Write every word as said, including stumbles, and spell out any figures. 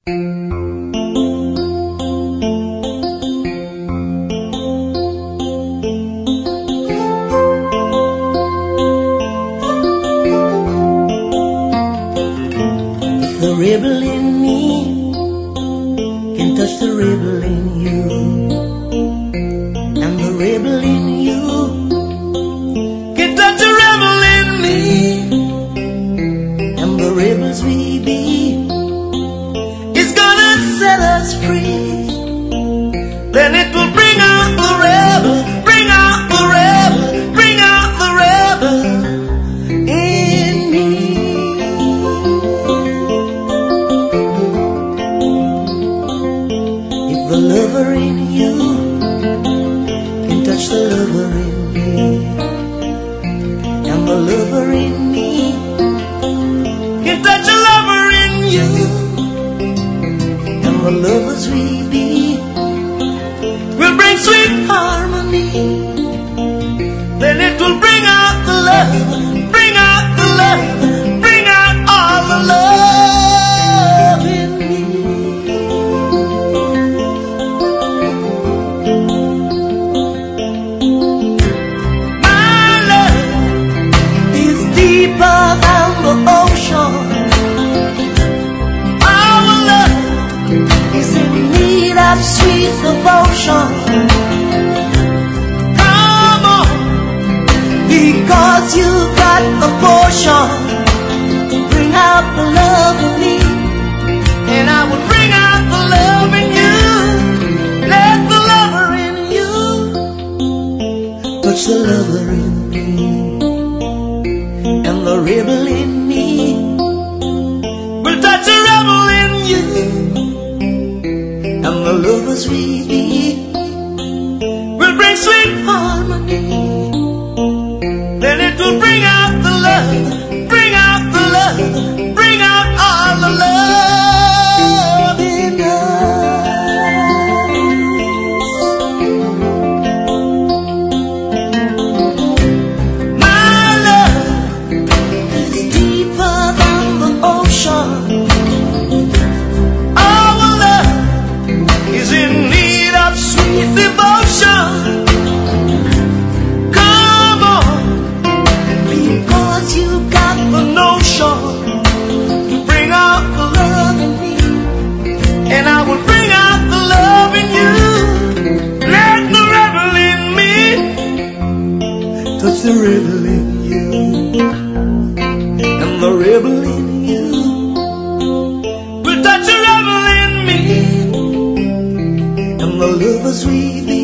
The rebel in me can touch the rebel in you, and the rebel in you can touch the rebel in me, and the rebels we be is gonna set us free. Then it will bring out the rebel, bring out the rebel, bring out the rebel in me. The lover in you can touch the lover in me, and the lover in me can touch a lover in you, and the lovers we be will bring sweet harmony. Then it will bring out the love, bring out the love, bring out all the love in me. Deeper than the ocean, our love is in need of sweet devotion. Come on, because you got the potion to bring out the love in me, and I will bring out the love in you. Let the lover in you touch the lover in me, and the rebel in me will touch a rebel in you, and the lovers we be will bring sweet harmony. Then it will bring out the love, bring out the love, bring out all the love in us. My love is deeper than the ocean. Our love is in need of sweet devotion. Come on, because you got the notion to bring out the love in me, and I will bring out the love in you. Let the rebel in me touch the rebel in you, and the rebel in you will touch a rebel in me, and the lovers we be